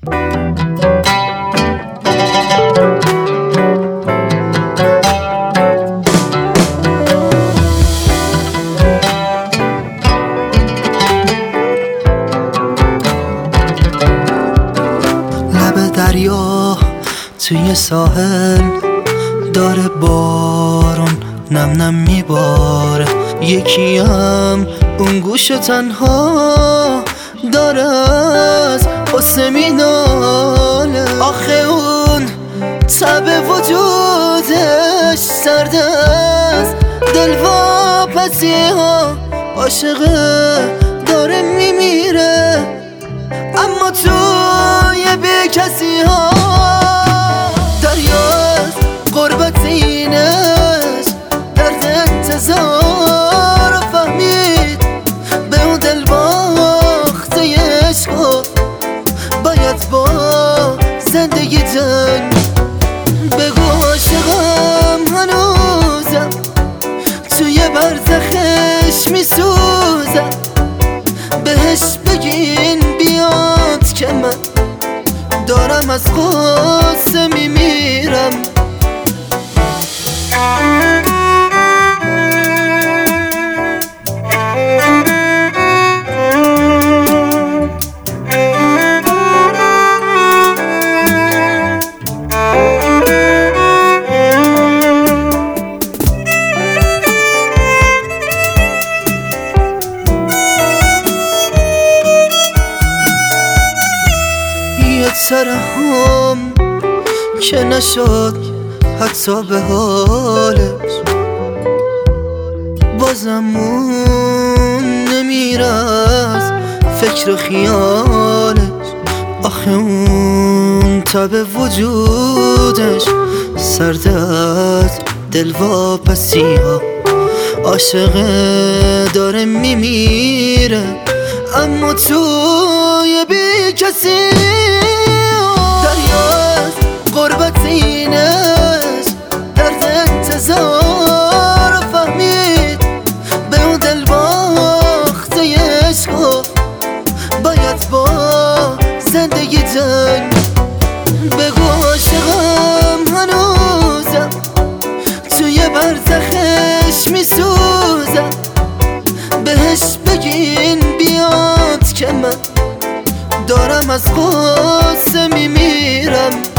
لب دریا توی ساحل داره بارون نم نم میباره، یکیم اون گوش تنها داره از قصه میناله. آخه اون تب وجودش سرد از دلواپسی ها، عاشقه داره میمیره اما توی بی کسی ها. دریاست غربت اینش درد انتظار رو فهمید، به اون دل باخته عشقا باید با زندگی جنگ. بگو عاشقم هنوزم توی برزخش میسوزم، بهش بگین بیاد که من دارم از قصه میمیرم. ترحم که نشد حتی به حالش، بازمون نمیره از فکر و خیالش. آخه اون تب وجودش سرد از دلواپسی ها، عاشقه داره میمیره اما توی بی کسی. دریاست غربت اینش درد انتظار رو فهمید، به اون دل باخته عشقا باید با زندگی جنگ. بگو عاشقم هنوزم توی برزخش میسوزم، بهش بگین بیاد که من دارم از قصه میمیرم.